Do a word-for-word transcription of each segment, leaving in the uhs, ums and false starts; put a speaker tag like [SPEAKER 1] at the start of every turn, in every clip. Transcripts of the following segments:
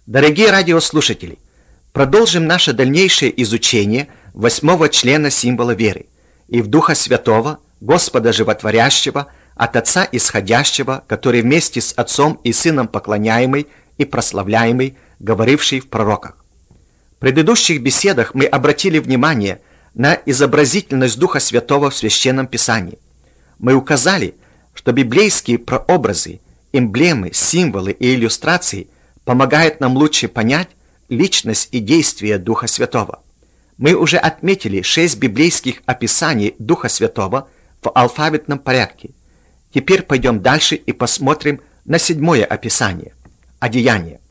[SPEAKER 1] Дорогие радиослушатели, продолжим наше дальнейшее изучение восьмого члена символа веры и в Духа Святого, Господа Животворящего, от Отца Исходящего, который вместе с Отцом и Сыном поклоняемый и прославляемый, говоривший в пророках. В предыдущих беседах мы обратили внимание на изобразительность Духа Святого в Священном Писании. Мы указали, что библейские прообразы, эмблемы, символы и иллюстрации помогают нам лучше понять личность и действие Духа Святого. Мы уже отметили шесть библейских описаний Духа Святого в алфавитном порядке. Теперь пойдем дальше и посмотрим на седьмое описание – одеяние.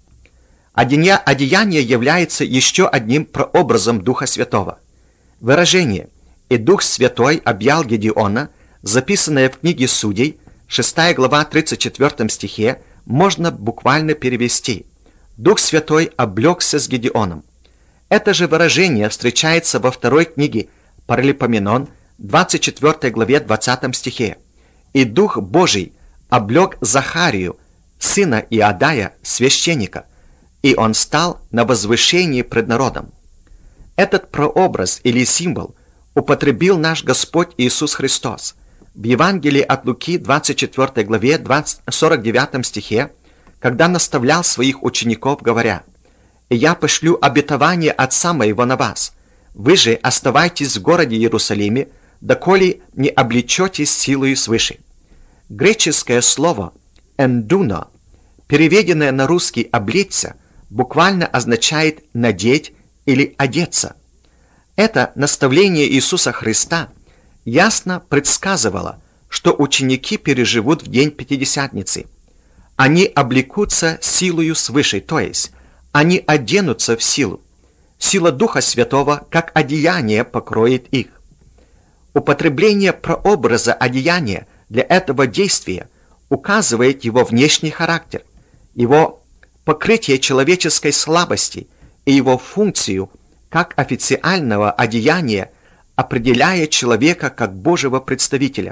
[SPEAKER 1] Одеяние является еще одним прообразом Духа Святого. Выражение «И Дух Святой объял Гедеона», записанное в книге Судей, шестая глава, тридцать четвёртом стихе, можно буквально перевести «Дух Святой облегся с Гедеоном». Это же выражение встречается во второй книге Паралипоменон, двадцать четвёртой главе, двадцатом стихе. «И Дух Божий облег Захарию, сына Иодая, священника, и он стал на возвышении пред народом». Этот прообраз или символ употребил наш Господь Иисус Христос в Евангелии от Луки, двадцать четвёртой главе, сорок девятом стихе, когда наставлял своих учеников, говоря: «И я пошлю обетование Отца моего на вас, вы же оставайтесь в городе Иерусалиме, доколе не облечетесь силою свыше». Греческое слово «эндуно», переведенное на русский «облечься», буквально означает «надеть» или «одеться». Это наставление Иисуса Христа ясно предсказывало, что ученики переживут в день Пятидесятницы. Они облекутся силою свыше, то есть они оденутся в силу. Сила Духа Святого, как одеяние, покроет их. Употребление прообраза одеяния для этого действия указывает его внешний характер, его покрытие человеческой слабости и его функцию как официального одеяния, определяя человека как Божьего представителя.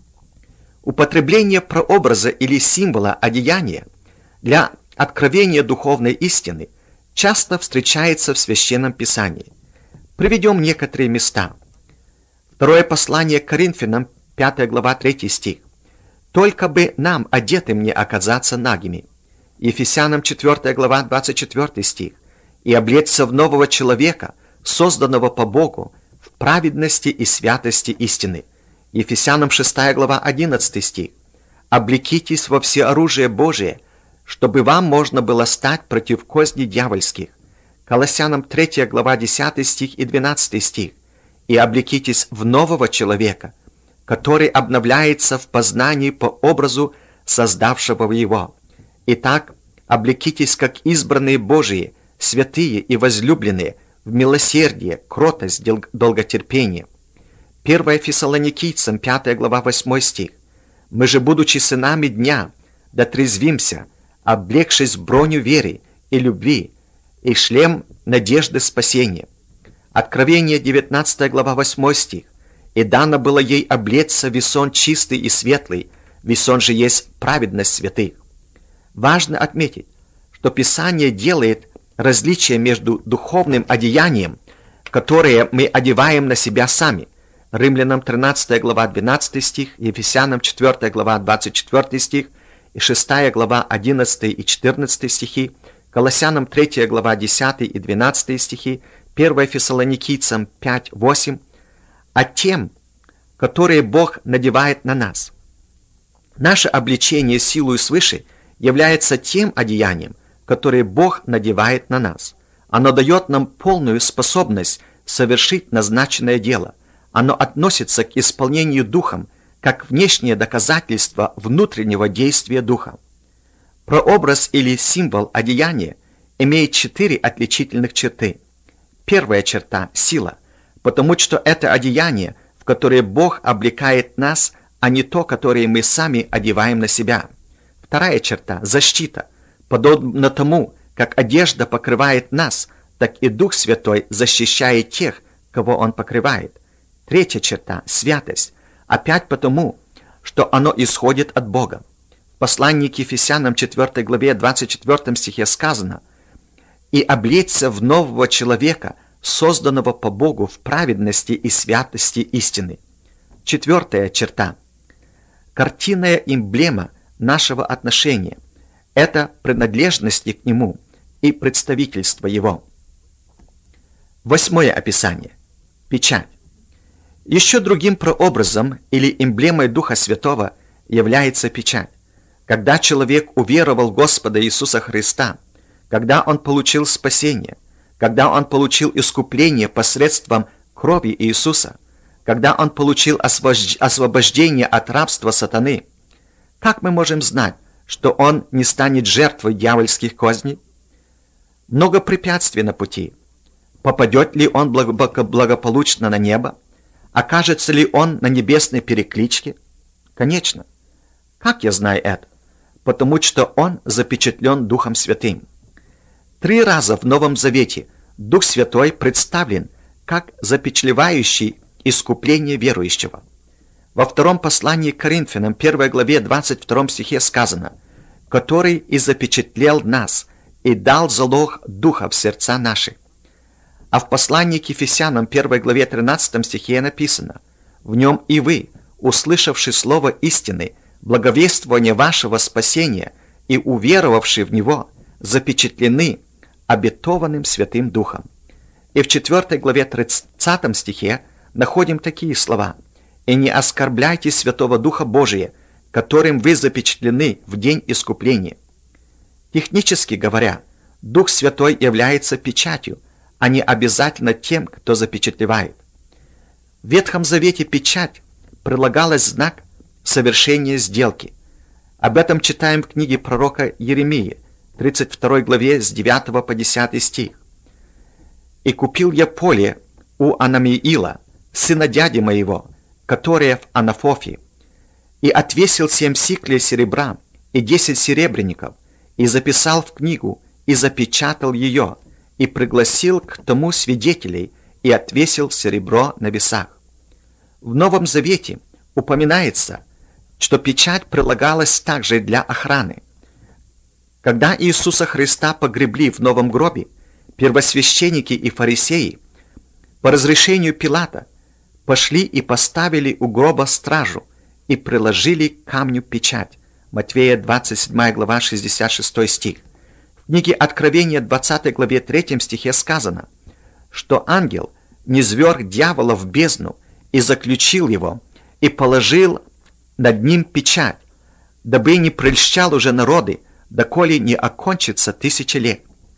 [SPEAKER 1] Употребление прообраза или символа одеяния для откровения духовной истины часто встречается в Священном Писании. Приведем некоторые места. Второе послание к Коринфянам, пятая глава, третий стих. «Только бы нам, одетым, не оказаться нагими». Ефесянам, четвёртая глава, двадцать четвёртый стих. «И облечься в нового человека, созданного по Богу, в праведности и святости истины». Ефесянам, шестая глава, одиннадцатый стих. «Облекитесь во всеоружие Божие, чтобы вам можно было стать против козней дьявольских». Колоссянам, третья глава, десятый стих и двенадцатый стих. «И облекитесь в нового человека, который обновляется в познании по образу создавшего его. Итак, облекитесь как избранные Божии, святые и возлюбленные, в милосердие, кротость, долготерпение». первое Фессалоникийцам, пятая глава, восьмой стих. «Мы же, будучи сынами дня, дотрезвимся, облегшись в броню веры и любви, и шлем надежды спасения». Откровение, девятнадцатая глава, восьмой стих. «И дано было ей облечься весон чистый и светлый, весон же есть праведность святых». Важно отметить, что Писание делает различие между духовным одеянием, которое мы одеваем на себя сами, Римлянам тринадцатая глава, двенадцатый стих, Ефесянам четвёртая глава, двадцать четвёртый стих и шестая глава, одиннадцатый и четырнадцатый стихи, Колоссянам третья глава, десятый и двенадцатый стихи, первое Фессалоникийцам пять восемь, а тем, которые Бог надевает на нас. Наше облечение силою свыше является тем одеянием, которое Бог надевает на нас. Оно дает нам полную способность совершить назначенное дело. Оно относится к исполнению Духом, как внешнее доказательство внутреннего действия Духа. Прообраз или символ одеяния имеет четыре отличительных черты. Первая черта – сила, потому что это одеяние, в которое Бог облекает нас, а не то, которое мы сами одеваем на себя. Вторая черта – защита, подобно тому, как одежда покрывает нас, так и Дух Святой защищает тех, кого Он покрывает. Третья черта – святость, опять потому, что оно исходит от Бога. В послании к Ефесянам четвёртой главе двадцать четвёртом стихе сказано: и облечься в нового человека, созданного по Богу в праведности и святости истины. Четвертая черта. Картинная эмблема нашего отношения – это принадлежность к Нему и представительство Его. Восьмое описание. Печать. Еще другим прообразом или эмблемой Духа Святого является печать. Когда человек уверовал в Господа Иисуса Христа, когда он получил спасение, когда он получил искупление посредством крови Иисуса, когда он получил освобождение от рабства сатаны, как мы можем знать, что он не станет жертвой дьявольских козней? Много препятствий на пути. Попадет ли он благополучно на небо? Окажется ли он на небесной перекличке? Конечно. Как я знаю это? Потому что он запечатлен Духом Святым. Три раза в Новом Завете Дух Святой представлен как запечатлевающий искупление верующего. Во втором послании к Коринфянам, первой главе, двадцать втором стихе сказано: «Который и запечатлел нас, и дал залог Духа в сердца наши». А в послании к Ефесянам, первой главе, тринадцатом стихе написано: «В нем и вы, услышавши слово истины, благовествование вашего спасения и уверовавши в него, запечатлены обетованным Святым Духом». И в четвёртой главе тридцатом стихе находим такие слова: «И не оскорбляйте Святого Духа Божия, которым вы запечатлены в день искупления». Технически говоря, Дух Святой является печатью, а не обязательно тем, кто запечатлевает. В Ветхом Завете печать прилагалась знак совершения сделки. Об этом читаем в книге пророка Иеремии, тридцать второй главе, с девятого по десятый стих. «И купил я поле у Анамиила, сына дяди моего, которое в Анафофе, и отвесил семь сиклей серебра и десять серебряников, и записал в книгу, и запечатал ее, и пригласил к тому свидетелей, и отвесил серебро на весах». В Новом Завете упоминается, что печать прилагалась также для охраны. Когда Иисуса Христа погребли в новом гробе, первосвященники и фарисеи по разрешению Пилата пошли и поставили у гроба стражу и приложили к камню печать. Матфея двадцать седьмая глава, шестьдесят шестой стих. В книге Откровения двадцатой главе третьем стихе сказано, что ангел низвёрг дьявола в бездну и заключил его, и положил над ним печать, дабы не прельщал уже народы, доколе не окончится тысяча лет.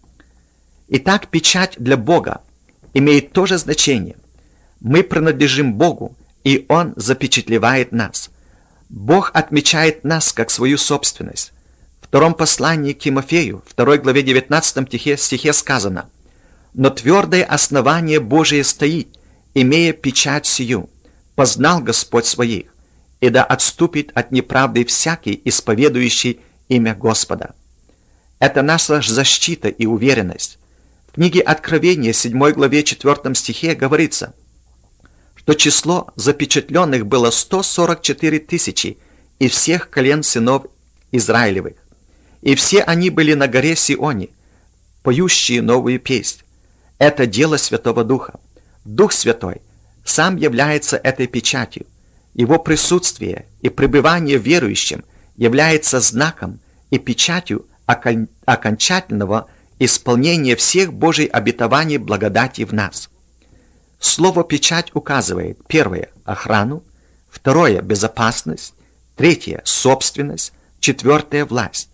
[SPEAKER 1] Итак, печать для Бога имеет то же значение. Мы принадлежим Богу, и Он запечатлевает нас. Бог отмечает нас как свою собственность. В втором послании к Тимофею, второй главе девятнадцатом стихе, стихе сказано: «Но твердое основание Божие стоит, имея печать сию, познал Господь своих, и да отступит от неправды всякий, исповедующий имя Господа». Это наша защита и уверенность. В книге Откровения, седьмой главе, четвёртом стихе говорится, что число запечатленных было сто сорок четыре тысячи из всех колен сынов Израилевых. И все они были на горе Сионе, поющие новую песнь. Это дело Святого Духа. Дух Святой сам является этой печатью. Его присутствие и пребывание верующим является знаком и печатью окон- окончательного исполнения всех Божьих обетований благодати в нас. Слово «печать» указывает: первое – охрану, второе – безопасность, третье – собственность, четвертое – власть.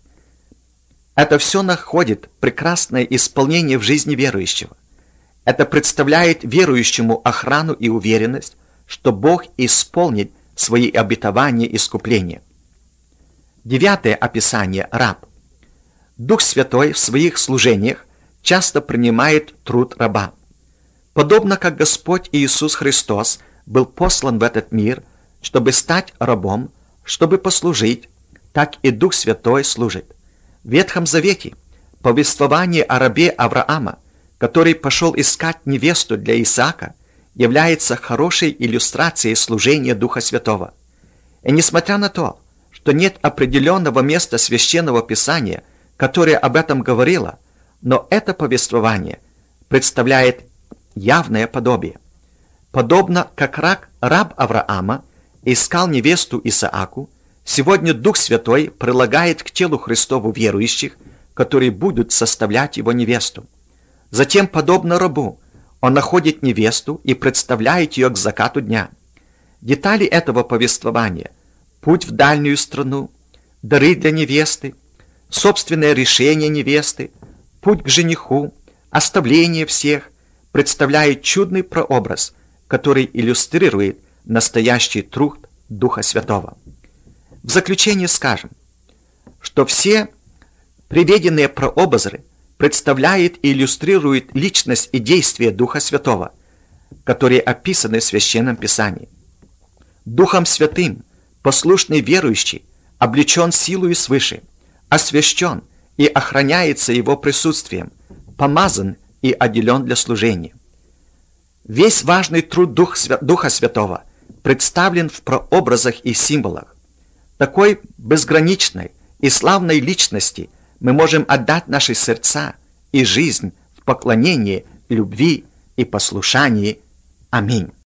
[SPEAKER 1] Это все находит прекрасное исполнение в жизни верующего. Это представляет верующему охрану и уверенность, что Бог исполнит свои обетования искупления. Девятое описание – раб. Дух Святой в своих служениях часто принимает труд раба. Подобно как Господь Иисус Христос был послан в этот мир, чтобы стать рабом, чтобы послужить, так и Дух Святой служит. В Ветхом Завете повествование о рабе Авраама, который пошел искать невесту для Исаака, является хорошей иллюстрацией служения Духа Святого. И несмотря на то, что нет определенного места Священного Писания, которое об этом говорило, Но это повествование представляет явное подобие. Подобно как раб, раб Авраама искал невесту Исааку, сегодня Дух Святой прилагает к телу Христову верующих, которые будут составлять его невесту. Затем, подобно рабу, он находит невесту и представляет ее к закату дня. Детали этого повествования – путь в дальнюю страну, дары для невесты, собственное решение невесты, путь к жениху, оставление всех – представляют чудный прообраз, который иллюстрирует настоящий труд Духа Святого. В заключение скажем, что все приведенные прообразы представляют и иллюстрируют личность и действие Духа Святого, которые описаны в Священном Писании. Духом Святым послушный верующий облечен силою свыше, освящен и охраняется его присутствием, помазан и отделен для служения. Весь важный труд Духа Святого представлен в прообразах и символах. Такой безграничной и славной личности мы можем отдать наши сердца и жизнь в поклонении, любви и послушании. Аминь.